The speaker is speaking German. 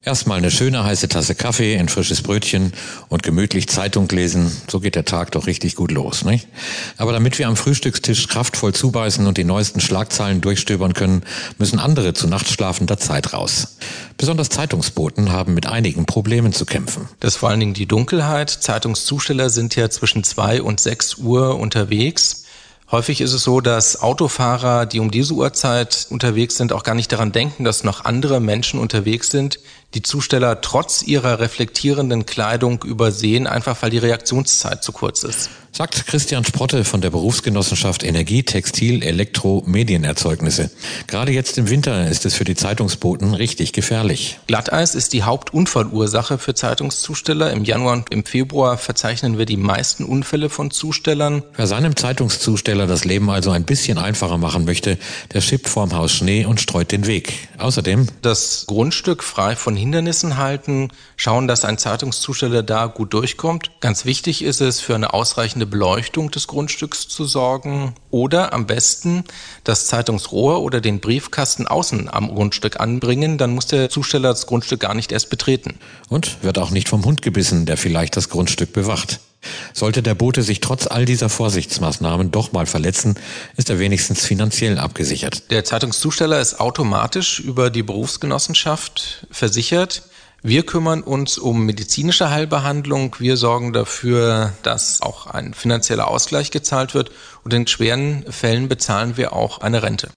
Erstmal eine schöne heiße Tasse Kaffee, ein frisches Brötchen und gemütlich Zeitung lesen. So geht der Tag doch richtig gut los, nicht? Aber damit wir am Frühstückstisch kraftvoll zubeißen und die neuesten Schlagzeilen durchstöbern können, müssen andere zu nachtschlafender Zeit raus. Besonders Zeitungsboten haben mit einigen Problemen zu kämpfen. Das ist vor allen Dingen die Dunkelheit. Zeitungszusteller sind ja zwischen 2 und 6 Uhr unterwegs. Häufig ist es so, dass Autofahrer, die um diese Uhrzeit unterwegs sind, auch gar nicht daran denken, dass noch andere Menschen unterwegs sind. Die Zusteller trotz ihrer reflektierenden Kleidung übersehen, einfach weil die Reaktionszeit zu kurz ist. Sagt Christian Sprotte von der Berufsgenossenschaft Energie, Textil, Elektro, Medienerzeugnisse. Gerade jetzt im Winter ist es für die Zeitungsboten richtig gefährlich. Glatteis ist die Hauptunfallursache für Zeitungszusteller. Im Januar und im Februar verzeichnen wir die meisten Unfälle von Zustellern. Wer seinem Zeitungszusteller das Leben also ein bisschen einfacher machen möchte, der schippt vorm Haus Schnee und streut den Weg. Außerdem das Grundstück frei von Hindernissen halten, schauen, dass ein Zeitungszusteller da gut durchkommt. Ganz wichtig ist es, für eine ausreichende Beleuchtung des Grundstücks zu sorgen oder am besten das Zeitungsrohr oder den Briefkasten außen am Grundstück anbringen, dann muss der Zusteller das Grundstück gar nicht erst betreten. Und wird auch nicht vom Hund gebissen, der vielleicht das Grundstück bewacht. Sollte der Bote sich trotz all dieser Vorsichtsmaßnahmen doch mal verletzen, ist er wenigstens finanziell abgesichert. Der Zeitungszusteller ist automatisch über die Berufsgenossenschaft versichert. Wir kümmern uns um medizinische Heilbehandlung. Wir sorgen dafür, dass auch ein finanzieller Ausgleich gezahlt wird. Und in schweren Fällen bezahlen wir auch eine Rente.